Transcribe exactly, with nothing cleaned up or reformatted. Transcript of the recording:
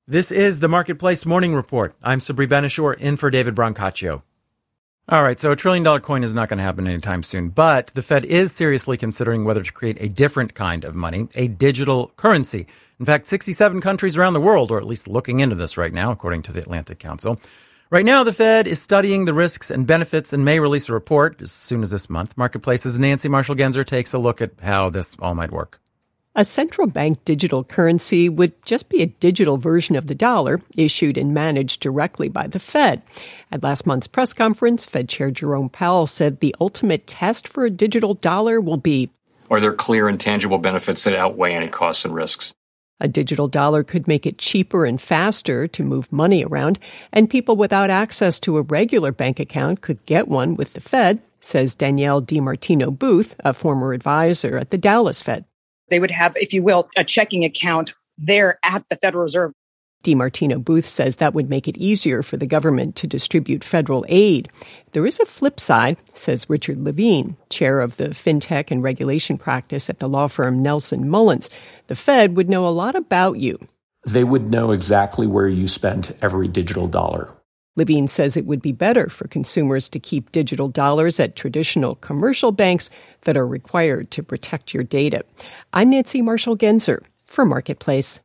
This is the Marketplace Morning Report. I'm Sabri Ben-Achour, in for David Brancaccio. All right, so a trillion dollar coin is not going to happen anytime soon, but the Fed is seriously considering whether to create a different kind of money, a digital currency. In fact, sixty-seven countries around the world are at least looking into this right now, according to the Atlantic Council. Right now, the Fed is studying the risks and benefits and may release a report as soon as this month. Marketplace's Nancy Marshall-Genzer takes a look at how this all might work. A central bank digital currency would just be a digital version of the dollar, issued and managed directly by the Fed. At last month's press conference, Fed Chair Jerome Powell said the ultimate test for a digital dollar will be, are there clear and tangible benefits that outweigh any costs and risks? A digital dollar could make it cheaper and faster to move money around, and people without access to a regular bank account could get one with the Fed, says Danielle DiMartino Booth, a former advisor at the Dallas Fed. They would have, if you will, a checking account there at the Federal Reserve. DiMartino Booth says that would make it easier for the government to distribute federal aid. There is a flip side, says Richard Levine, chair of the fintech and regulation practice at the law firm Nelson Mullins. The Fed would know a lot about you. They would know exactly where you spent every digital dollar. Levine says it would be better for consumers to keep digital dollars at traditional commercial banks that are required to protect your data. I'm Nancy Marshall-Genzer for Marketplace.